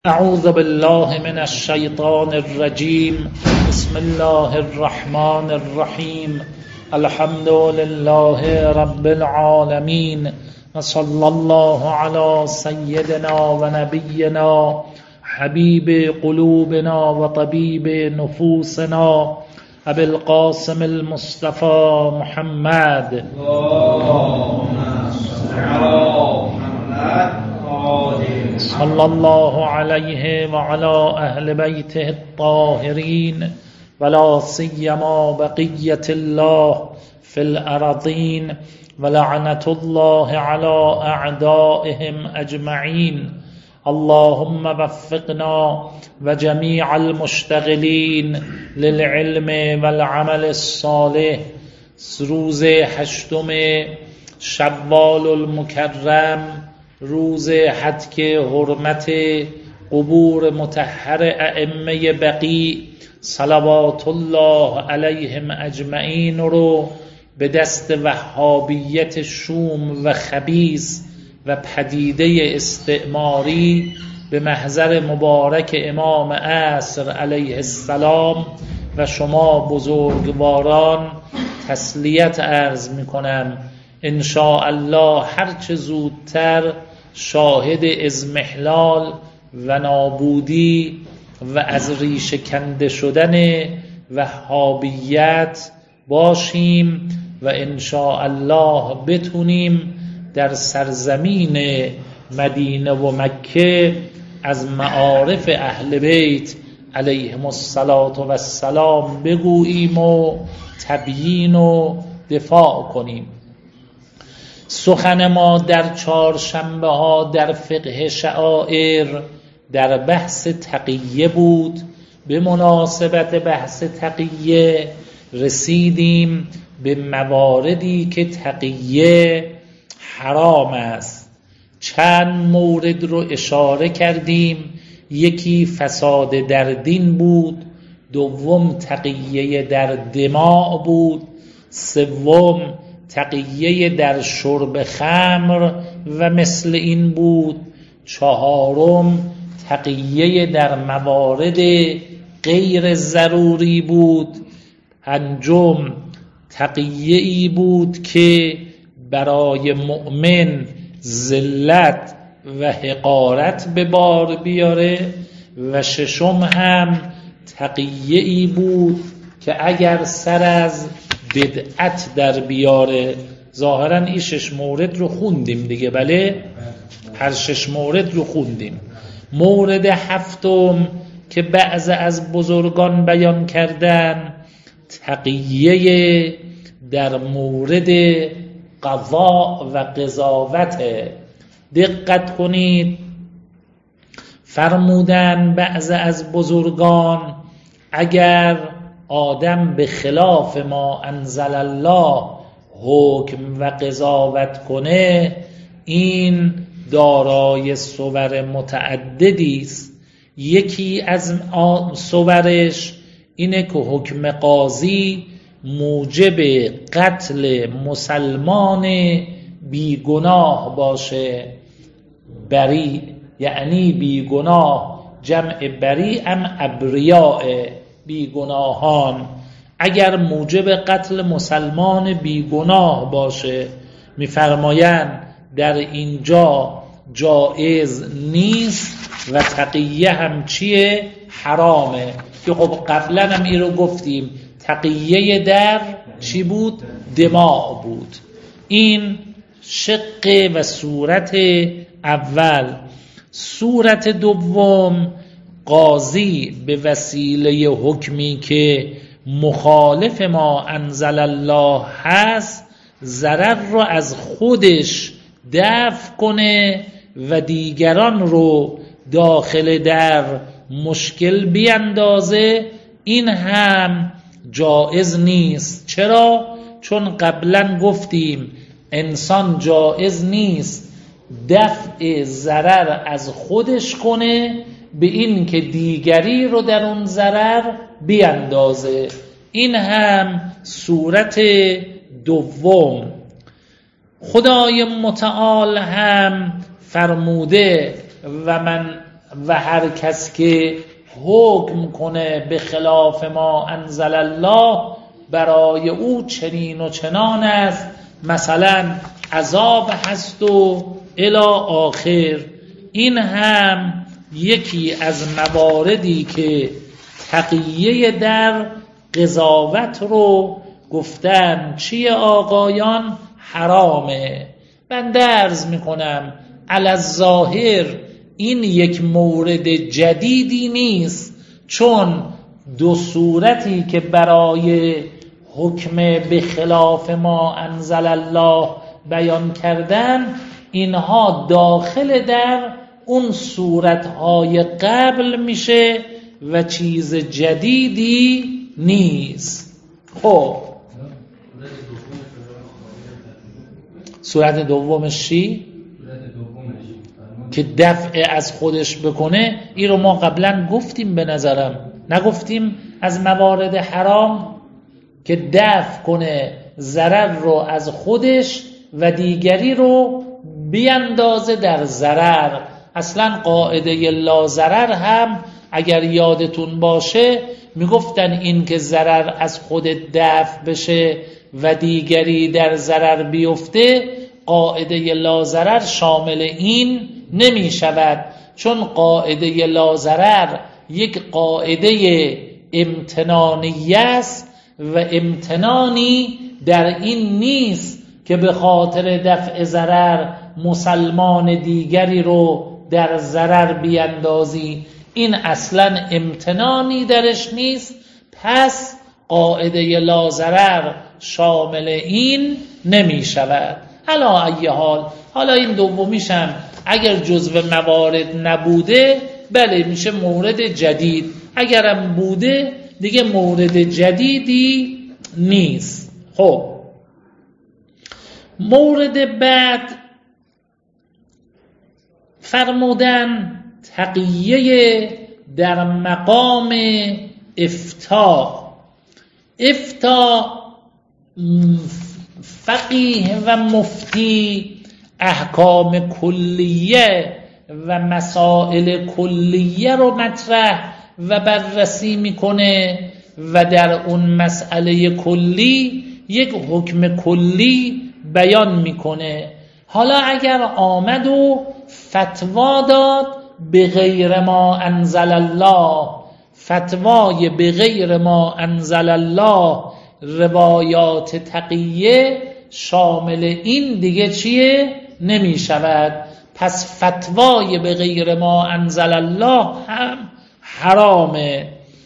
اعوذ بالله من الشیطان الرجیم. بسم الله الرحمن الرحیم. الحمد لله رب العالمین و صلی الله علی سیدنا و نبینا حبیب قلوبنا و طبیب نفوسنا ابی القاسم المصطفى محمد. اللهم صل علی محمد صلی الله علیه و علی اهل بیته الطاهرین ولا سیما بقیة الله فی الارضین ولعنة الله علی اعدائهم اجمعین. اللهم وفقنا و جمیع المشتغلین للعلم والعمل الصالح. روز 8 شوال المکرم، روز حتک حرمت قبور مطهر ائمه بقیع صلوات الله علیهم اجمعین رو به دست وهابیت شوم و خبیث و پدیده استعماری به محضر مبارک امام عصر علیه السلام و شما بزرگواران تسلیت عرض می کنم. ان شاء الله هرچه زودتر شاهد اضمحلال و نابودی و از ریشه کنده شدن وهابیت باشیم و ان شاء الله بتونیم در سرزمین مدینه و مکه از معارف اهل بیت علیهم السلام بگوییم و تبیین و دفاع کنیم. سخن ما در چهارشنبه ها در فقه شعائر در بحث تقیه بود. به مناسبت بحث تقیه رسیدیم به مواردی که تقیه حرام است. چند مورد رو اشاره کردیم. یکی فساد در دین بود، دوم تقیه در دماء بود، سوم تقیه در شرب خمر و مثل این بود، چهارم تقیه در موارد غیر ضروری بود، پنجم تقیه ای بود که برای مؤمن ذلت و حقارت به بار بیاره، و ششم هم تقیه ای بود که اگر سر از بدعت در بیاره. ظاهرا این 6 مورد رو خوندیم دیگه، بله؟ هر 6 مورد رو خوندیم. مورد 7 که بعض از بزرگان بیان کردن تقیه در مورد قضا و قضاوت. دقت کنید، فرمودن بعض از بزرگان اگر آدم به خلاف ما انزل الله حکم و قضاوت کنه، این دارای صور متعددی است. یکی از صورش اینه که حکم قاضی موجب قتل مسلمان بیگناه باشه. بری یعنی بیگناه، جمع بری هم ابریاء، بیگناهان. اگر موجب قتل مسلمان بیگناه باشه، میفرمایند در اینجا جایز نیست و تقیه هم چیه؟ حرامه. که خب قبلا هم این رو گفتیم، تقیه در چی بود؟ دماء بود. این شق و صورت اول. صورت دوم، قاضی به وسیله حکمی که مخالف ما انزل الله هست ضرر رو از خودش دفع کنه و دیگران رو داخل در مشکل بیندازه. این هم جائز نیست. چرا؟ چون قبلا گفتیم انسان جائز نیست دفع ضرر از خودش کنه به این که دیگری رو در اون ضرر بیندازه. این هم صورت دوم. خدای متعال هم فرموده و من و هر کس که حکم کنه به خلاف ما انزل الله برای او چنین و چنان است، مثلا عذاب هست و الی آخر. این هم یکی از مواردی که تقیه در قضاوت رو گفتن چیه آقایان؟ حرامه. بنده عرض میکنم علی الظاهر این یک مورد جدیدی نیست، چون دو صورتی که برای حکم به خلاف ما انزل الله بیان کردن، اینها داخل در اون صورتهای قبل میشه و چیز جدیدی نیست. خب صورت دومش چی؟ که دفع از خودش بکنه. این رو ما قبلا گفتیم، به نظرم نگفتیم از موارد حرام که دفع کنه ضرر رو از خودش و دیگری رو بیندازه در ضرر. اصلا قاعده لا ضرر هم اگر یادتون باشه میگفتن این که ضرر از خود دفع بشه و دیگری در ضرر بیفته، قاعده لا ضرر شامل این نمی شود، چون قاعده لا ضرر یک قاعده امتنانیه است و امتنانی در این نیست که به خاطر دفع ضرر مسلمان دیگری رو در ضرر بیندازی. این اصلا امتنانی درش نیست، پس قاعده لا ضرر شامل این نمی شود. علا ای حال، حالا این دومیشم اگر جزو موارد نبوده بله میشه مورد جدید، اگرم بوده دیگه مورد جدیدی نیست. خب مورد بعد فرمودن تقیه در مقام افتاء. فقیه و مفتی احکام کلیه و مسائل کلیه رو مطرح و بررسی میکنه و در اون مسئله کلی یک حکم کلی بیان میکنه. حالا اگر آمد و فتوا داد به غیر ما انزل الله، فتوای به غیر ما انزل الله، روایات تقیه شامل این دیگه چیه؟ نمی شود. پس فتوای به غیر ما انزل الله هم حرامه.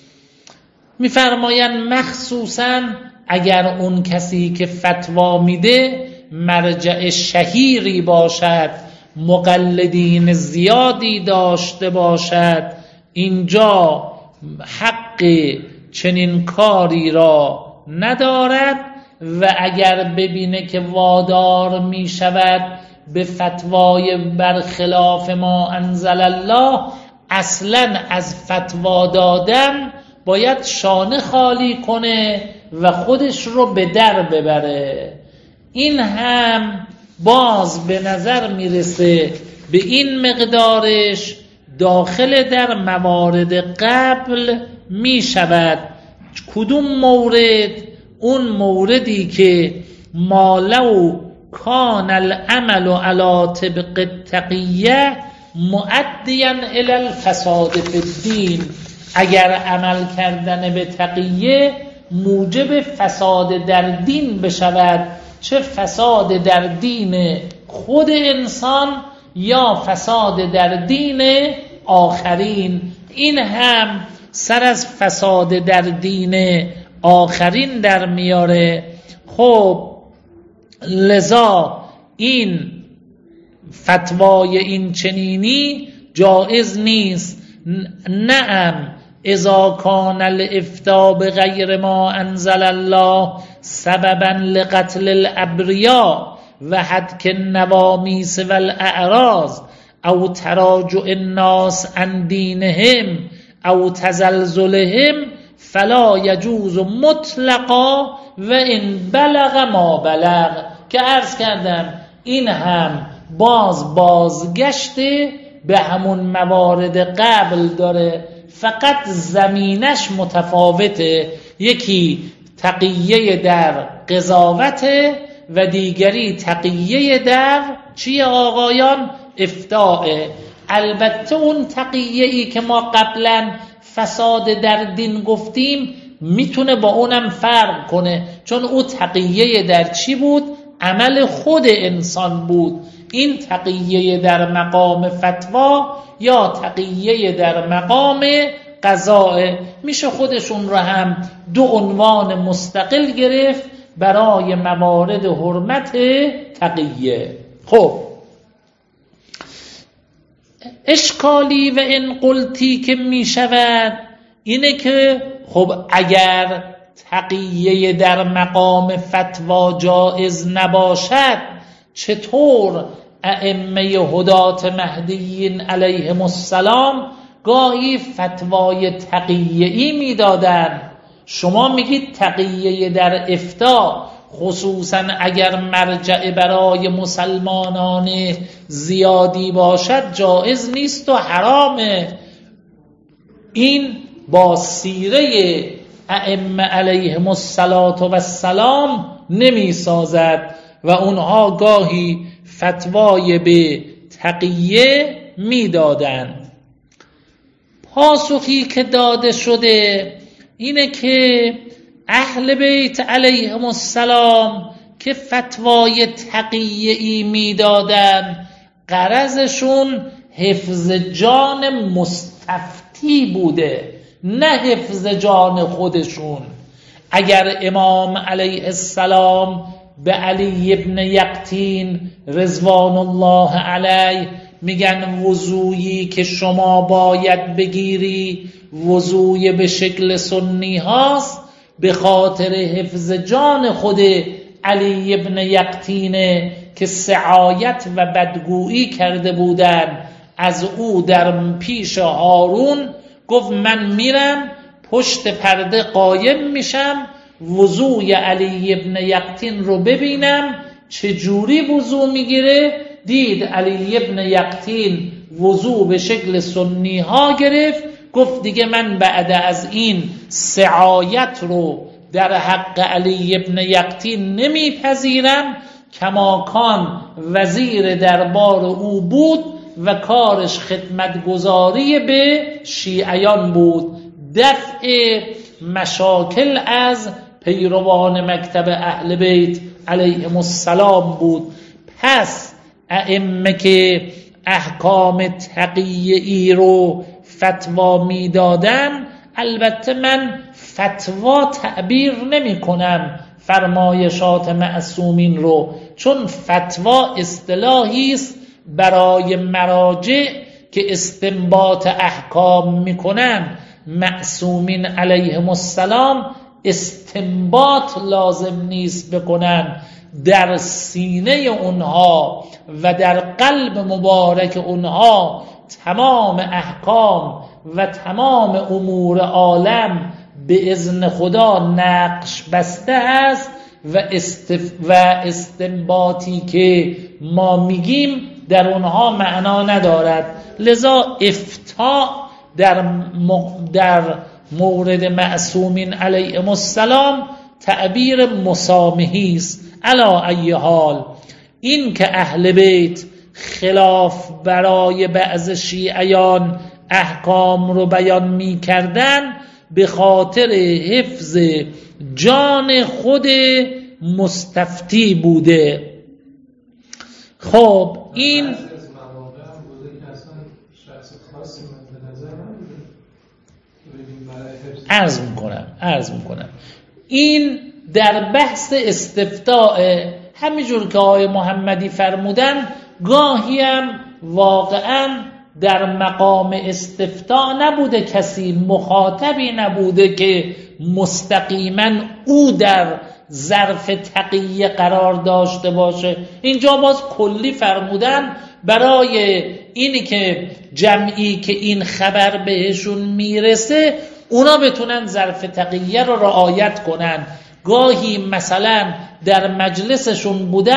میفرمایند مخصوصا اگر اون کسی که فتوا میده مرجع شهیری باشد، مقلدین زیادی داشته باشد، اینجا حق چنین کاری را ندارد و اگر ببینه که وادار می شود به فتوای برخلاف ما انزل الله، اصلا از فتوا دادن باید شانه خالی کنه و خودش رو به در ببره. این هم باز به نظر میرسه به این مقدارش داخل در موارد قبل می شود. کدوم مورد؟ اون موردی که ما لو کان العمل علی طبق التقیه مؤدیا الی الفساد فی الدین، اگر عمل کردن به تقیه موجب فساد در دین بشود، چه فساد در دین خود انسان یا فساد در دین آخرین، این هم سر از فساد در دین آخرین در میاره. خب لذا این فتوای این چنینی جایز نیست. نعم اذا کان الافتاء بغیر ما انزل الله سببا لقتل الابریا و حدک النوامیس و الاعراض او تراجع الناس عن دینهم او تزلزلهم فلا یجوز مطلقا و ان بلغ ما بلغ، که عرض کردم این هم بازگشت به همون موارد قبل داره، فقط زمینش متفاوته. یکی تقیه در قضاوته و دیگری تقیه در چیه آقایان؟ افتاء. البته اون تقیه‌ای که ما قبلا فساد در دین گفتیم میتونه با اونم فرق کنه، چون او تقیه در چی بود؟ عمل خود انسان بود. این تقیه در مقام فتوا یا تقیه در مقام قضاء. میشه خودشون رو هم دو عنوان مستقل گرفت برای موارد حرمت تقیه. خب اشکالی و این قلتی که می شود اینه که خب اگر تقیه در مقام فتوا جائز نباشد، چطور ائمه هدات مهدیین علیهم السلام گاهی فتوای تقیه‌ای می دادن؟ شما میگید تقیه در افتاء خصوصا اگر مرجع برای مسلمانان زیادی باشد جائز نیست و حرامه. این با سیره ائمه علیهم السلام نمی سازد و اونها گاهی فتوای به تقیه می دادند. پاسخی که داده شده اینه که اهل بیت علیهم السلام که فتوای تقیه‌ای میدادن غرضشون حفظ جان مستفتی بوده، نه حفظ جان خودشون. اگر امام علیه السلام به علی ابن یقطین رضوان الله علیه میگن وضویی که شما باید بگیری وضوی به شکل سنی هاست، به خاطر حفظ جان خود علی ابن یقطینه که سعایت و بدگویی کرده بودن از او در پیش هارون، گفت من میرم پشت پرده قایم میشم وضوی علی ابن یقطین رو ببینم چجوری وضو میگیره. دید علی ابن یقطین وضو به شکل سنی ها گرفت، گفت دیگه من بعد از این سعایت رو در حق علی ابن یقطین نمیپذیرم. کماکان وزیر دربار او بود و کارش خدمتگزاری به شیعیان بود، دفع مشاکل از پیروان مکتب اهل بیت علیهم السلام بود. پس ائمه که احکام تقیه‌ای رو فتوا میدادن، البته من فتوا تعبیر نمی کنم فرمایشات معصومین رو، چون فتوا اصطلاحی است برای مراجع که استنباط احکام میکنن. معصومین علیهم السلام استنباط لازم نیست بکنن، در سینه اونها و در قلب مبارک اونها تمام احکام و تمام امور عالم به اذن خدا نقش بسته است و استنباطی که ما میگیم در اونها معنا ندارد. لذا افتاء در مورد معصومین علیهم السلام تعبیر مسامحی است. علی ای حال این که اهل بیت خلاف برای بعض شیعیان احکام رو بیان می کردن به خاطر حفظ جان خود مستفتی بوده. خب این عرض میکنم این در بحث استفتاء همینجور که آقای محمدی فرمودن، گاهی هم واقعا در مقام استفتاء نبوده، کسی مخاطبی نبوده که مستقیما او در ظرف تقیه قرار داشته باشه. اینجا باز کلی فرمودن برای اینی که جمعی که این خبر بهشون میرسه اونا بتونن ظرف تقیه رو رعایت کنن. گاهی مثلا در مجلسشون بودن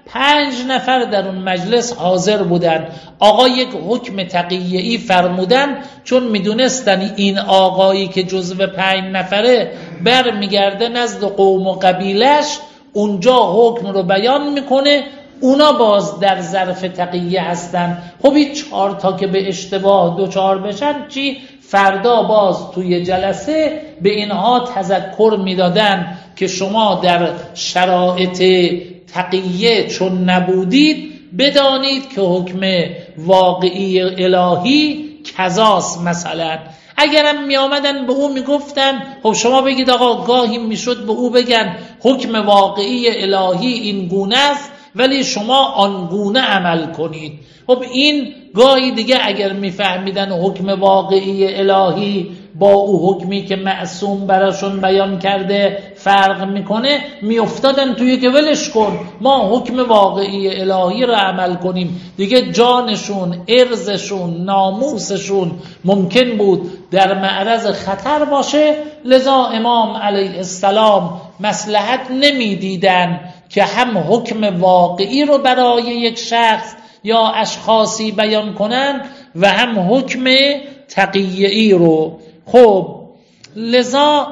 5 نفر در اون مجلس حاضر بودن. آقا یک حکم تقیه‌ای فرمودن، چون میدونستن این آقایی که جزو 5 نفره برمیگرده نزد قوم و قبیلش، اونجا حکم رو بیان میکنه، اونا باز در ظرف تقیه هستن. خب این 4 تا که به اشتباه 2-4 بشن چی؟ فردا باز توی جلسه به اینها تذکر میدادن که شما در شرایط تقیه چون نبودید بدانید که حکم واقعی الهی کذاست. مثلا اگرم می آمدن به او می گفتن خب شما بگید آقا، گاهی می شد به او بگن حکم واقعی الهی این گونه است ولی شما آن گونه عمل کنید. خب این گاهی دیگه اگر می فهمیدن حکم واقعی الهی با او حکمی که معصوم براشون بیان کرده فرق میکنه، میافتادن توی که ولش کن، ما حکم واقعی الهی رو عمل کنیم. دیگه جانشون، عرضشون، ناموسشون ممکن بود در معرض خطر باشه. لذا امام علیه السلام مصلحت نمیدیدن که هم حکم واقعی رو برای یک شخص یا اشخاصی بیان کنن و هم حکم تقیه‌ای رو. خب لذا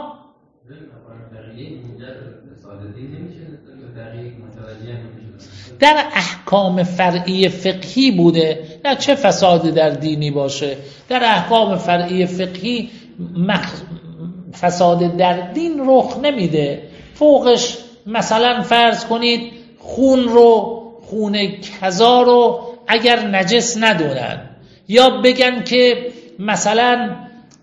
در احکام فرعی فقهی بوده، نه چه فسادی در دینی باشه. در احکام فرعی فقهی فساد در دین رخ نمیده. فوقش مثلا فرض کنید خون کذا رو اگر نجس ندونن، یا بگن که مثلا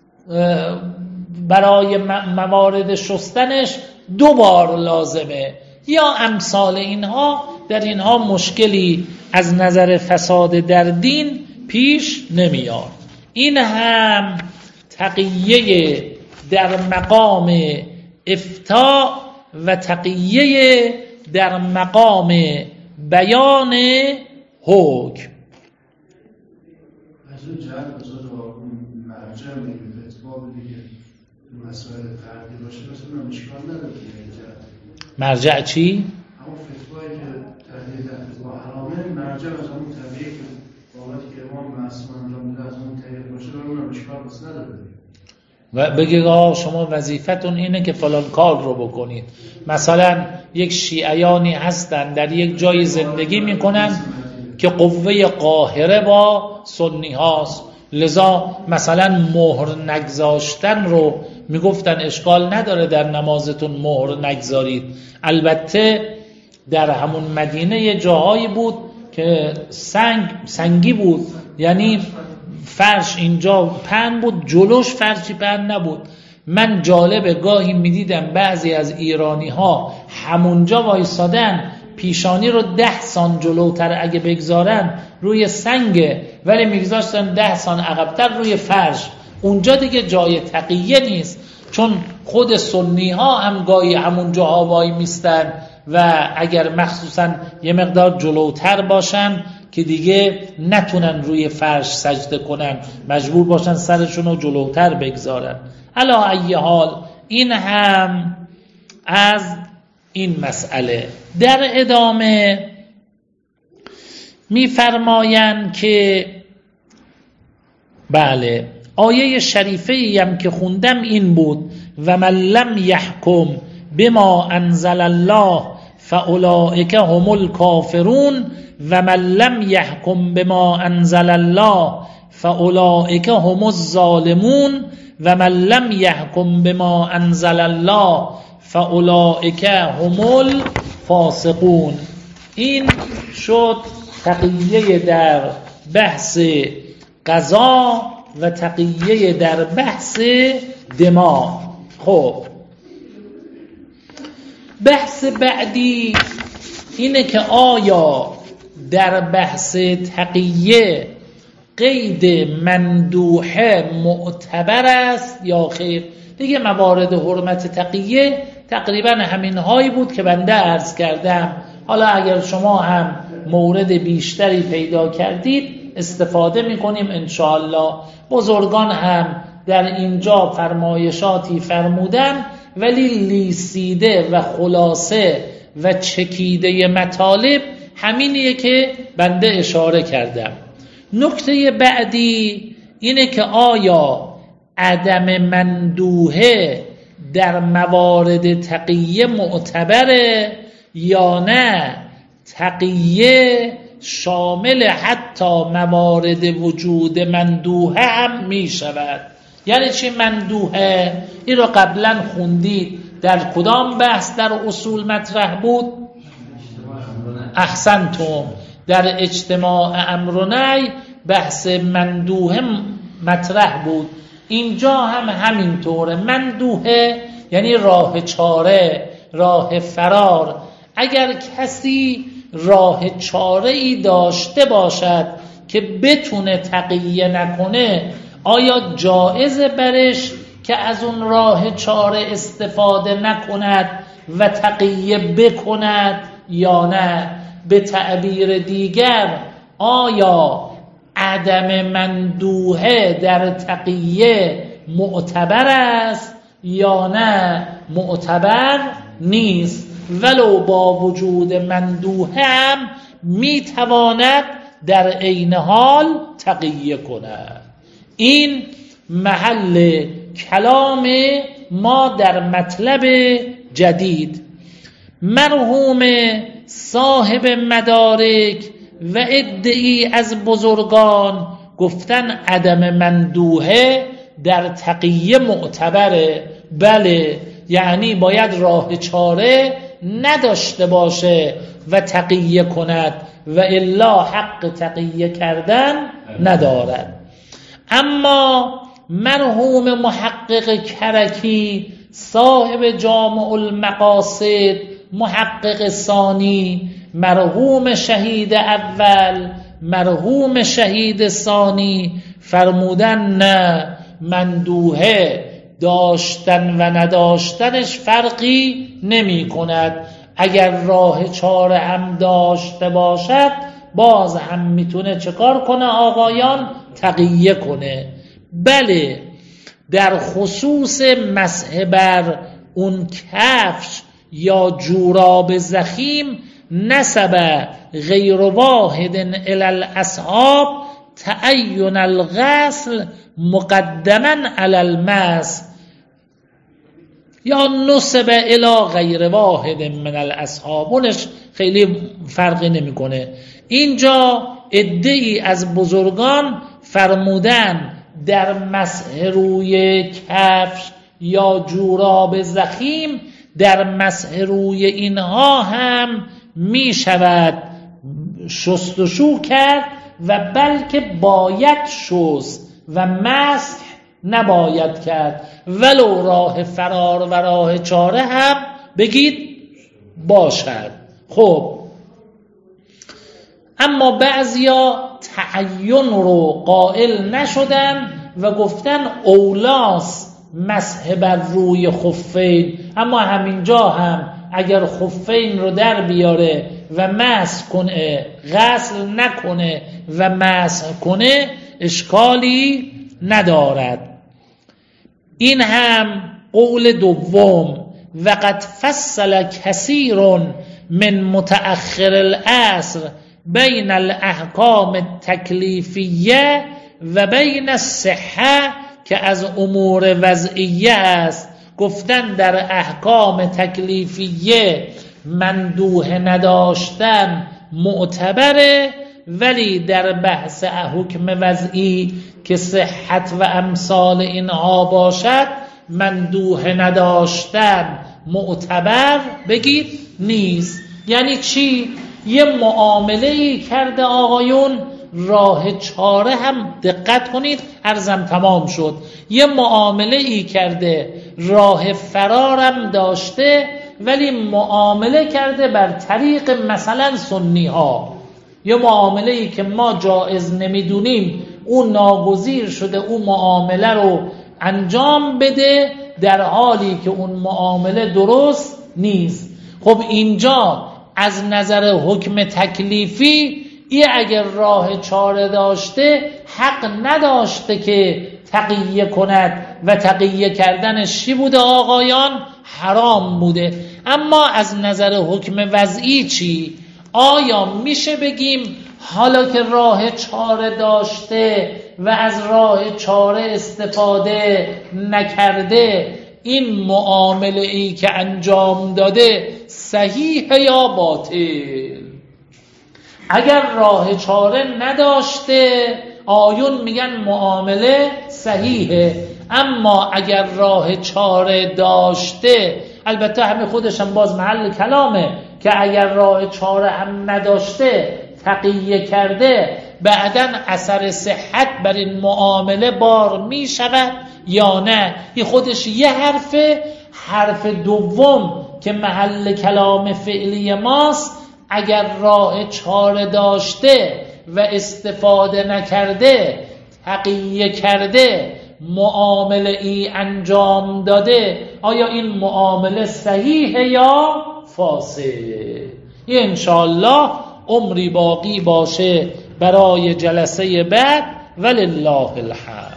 برای موارد شستنش 2 بار لازمه، یا امثال اینها، در اینها مشکلی از نظر فساد در دین پیش نمیاد. این هم تقیه در مقام افتاء و تقیه در مقام بیان حکم. از اون جهت بزرگ مرجع میگه اتباب دیگه مسائل فردی باشه مثلا مشکل نداره. مرجع چی؟ همون فتوایی که تحلیل در فتوا حرامه، مرجع از همون طبیعی که بابتی که امام معصوم انجام میده از همون طریق باشه و اون مشکل بس نداره. و بگید آقا شما وظیفتون اینه که فلان کار رو بکنید. مثلا یک شیعیانی هستن در یک جای زندگی میکنن که قوه قاهره با سنی هاست، لذا مثلا مهر نگذاشتن رو میگفتن اشکال نداره در نمازتون مهر نگذارید. البته در همون مدینه یه جاهایی بود که سنگی بود، یعنی فرش اینجا پهن بود، جلوش فرشی پهن نبود. من جالبه گاهی میدیدم بعضی از ایرانی ها همونجا وایسادن، پیشانی رو 10 سان جلوتر اگه بگذارن روی سنگه، ولی میگذاشتن 10 سان عقبتر روی فرش. اونجا دیگه جای تقیه نیست، چون خود سنی ها هم گاهی همونجا ها وای میستن و اگر مخصوصا یه مقدار جلوتر باشن که دیگه نتونن روی فرش سجده کنن، مجبور باشن سرشون رو جلوتر بگذارن. علی ای حال این هم از این مسئله. در ادامه میفرمایند که بله، آیه شریفه‌ای هم که خوندم این بود و من لم یحکم بما انزل الله فاولئک هم الکافرون و من لم یحکم بما انزل الله فاولئک هم الظالمون و من لم یحکم بما انزل الله فاولئک هم الفاسقون. این شد تقیه در بحث قضا و تقیه در بحث دماء. خب بحث بعدی اینه که آیا در بحث تقیه قید مندوحه معتبر است یا خیر؟ دیگه موارد حرمت تقیه تقریبا همین هایی بود که بنده عرض کردم. حالا اگر شما هم مورد بیشتری پیدا کردید استفاده میکنیم انشاءالله. بزرگان هم در اینجا فرمایشاتی فرمودن، ولی لیسیده و خلاصه و چکیده مطالب همینیه که بنده اشاره کردم. نکته بعدی اینه که آیا عدم مندوحه در موارد تقیه معتبره یا نه تقیه شامل حتی موارد وجود مندوحه هم می شود. یعنی چی مندوحه؟ این رو قبلا خوندید در کدام بحث در اصول مطرح بود؟ احسنتم، در اجتماع امر و نهی بحث مندوحه مطرح بود. اینجا هم همینطوره. مندوحه یعنی راه چاره، راه فرار. اگر کسی راه چاره ای داشته باشد که بتونه تقیه نکنه، آیا جایزه برش که از اون راه چاره استفاده نکند و تقیه بکند یا نه؟ به تعبیر دیگر آیا عدم مندوحه در تقیه معتبر است یا نه معتبر نیست؟ ولو با وجود مندوحه هم میتواند در عین حال تقیه کند. این محل کلام ما در مطلب جدید. مرحوم صاحب مدارک و عده‌ای از بزرگان گفتن عدم مندوحه در تقیه معتبره. بله، یعنی باید راه چاره نداشته باشه و تقیه کند و الا حق تقیه کردن ندارد. اما مرحوم محقق کرکی صاحب جامع المقاصد، محقق ثانی، مرحوم شهید اول، مرحوم شهید ثانی فرمودن نه، مندوحه داشتن و نداشتنش فرقی نمی کند. اگر راه چاره هم داشته باشد باز هم میتونه چه کار کنه آقایان؟ تقیه کنه. بله، در خصوص مسح بر اون کفش یا جوراب زخیم نسب غیر واحد الی الاصحاب تعین الغسل مقدما علی المسح یا نسب الی غیر واحد من الاصحاب. اونش خیلی فرقی نمیکنه. اینجا عده‌ای از بزرگان فرمودن در مسح روی کفش یا جوراب زخیم، در مسح روی اینها هم می شود شستشو کرد و بلکه باید شست و مسح نباید کرد، ولو راه فرار و راه چاره هم بگید باشد. خب اما بعضیا تعین رو قائل نشدن و گفتن اولاس مسح بر روی خفین، اما همینجا هم اگر خفین رو در بیاره و مسح کنه، غسل نکنه و مسح کنه، اشکالی ندارد. این هم قول دوم. وقد فصل کثیر من متأخر العصر بین الاحکام التکلیفیه و بین الصحه که از امور وضعیه است. گفتن در احکام تکلیفیه مندوحه نداشتن معتبره، ولی در بحث حکم وضعی که صحت و امثال اینها باشد مندوحه نداشتن معتبر بگید نیست. یعنی چی؟ یه معامله‌ای کرده آقایون، راه چاره هم دقت کنید عرضم تمام شد، یه معامله‌ای کرده، راه فرارم داشته، ولی معامله کرده بر طریق مثلا سنی ها. یه معامله‌ای که ما جایز نمیدونیم، اون ناگزیر شده اون معامله رو انجام بده در حالی که اون معامله درست نیست. خب اینجا از نظر حکم تکلیفی ای اگر راه چاره داشته حق نداشته که تقیه کند و تقیه کردنش چی بوده آقایان؟ حرام بوده. اما از نظر حکم وضعی چی؟ آیا میشه بگیم حالا که راه چاره داشته و از راه چاره استفاده نکرده، این معامله ای که انجام داده صحیحه یا باطل؟ اگر راه چاره نداشته آیون میگن معامله صحیحه، اما اگر راه چاره داشته، البته همه خودش هم باز محل کلامه که اگر راه چاره هم نداشته تقیه کرده، بعداً اثر صحت بر این معامله بار می شود یا نه؟ این خودش یه حرفه. حرف دوم که محل کلام فعلی ماست، اگر راه چاره داشته و استفاده نکرده، تقیه کرده، معامله ای انجام داده، آیا این معامله صحیحه یا فاسد؟ این انشاءالله عمری باقی باشه برای جلسه بعد. ولله الحمد.